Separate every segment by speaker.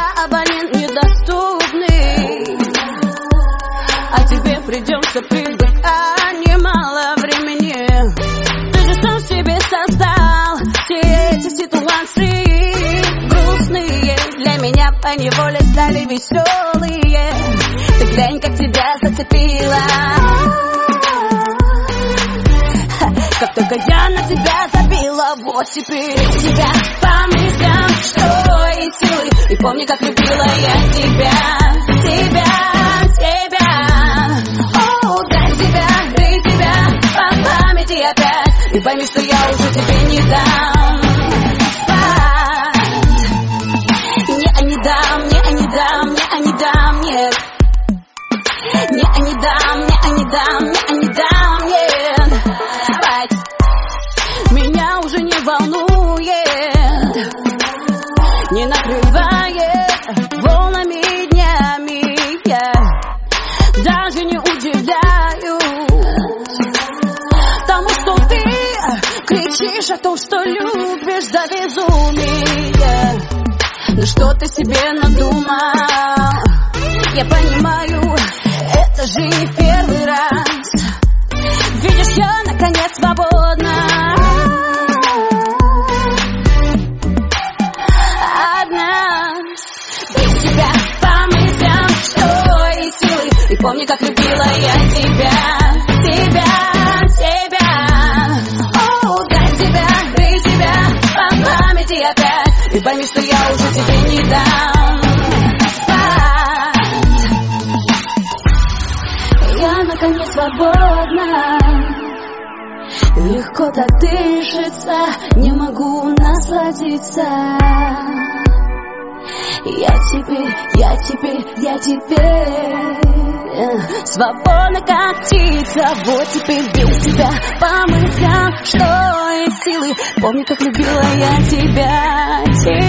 Speaker 1: абонент недоступный, а тебе придется прибыть, а немало времени. Ты же сам себе создал все эти ситуации грустные, для меня поневоле стали веселые. Ты глянь, как тебя зацепило, как только я на тебя забила. Вот теперь тебя по мыслям, что и силы. И помни, как любила я тебя. О, дай тебя, ты тебя по памяти опять. И пойми, что я уже тебе не дам спать. Не дам, нет. Не дам, нет. Спать меня уже не волнует, не накрывает волнами днями. Я даже не удивляюсь тому, что ты кричишь о том, что любишь до безумия. Ну что ты себе надумал? Я понимаю, это же не первый раз. Видишь, я наконец свободна. Одна, без тебя по мыслям, что и силы. И помни, как любила я тебя. О, дай тебя, ты тебя по памяти опять. И пойми, что я уже тебе не дам спать. Я наконец свободна. Легко так дышится, не могу насладиться. Я теперь свободна, как птица. Вот теперь без тебя по мыслям, что и силы. Помни, как любила я тебя.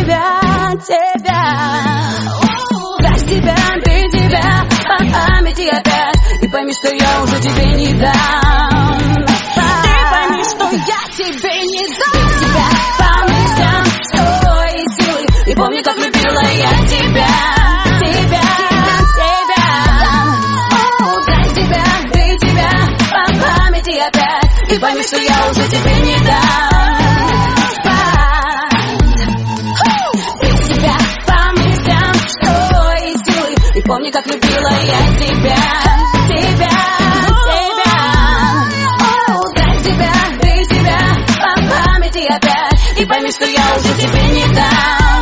Speaker 1: Дай тебя, ты тебя по памяти опять. И пойми, что я уже тебе не дам. Ты пойми, что я тебе не дам. Без тебя по мыслям, что и силы. И помни, как любила я тебя. О, дай тебя, ты тебя по памяти опять. И пойми, что я уже тебе не дам спать. Без тебя по мыслям, что и силы. И помни, как любила я тебя. О, дай тебя, ты тебя по памяти опять. И пойми, что я уже тебе не дам.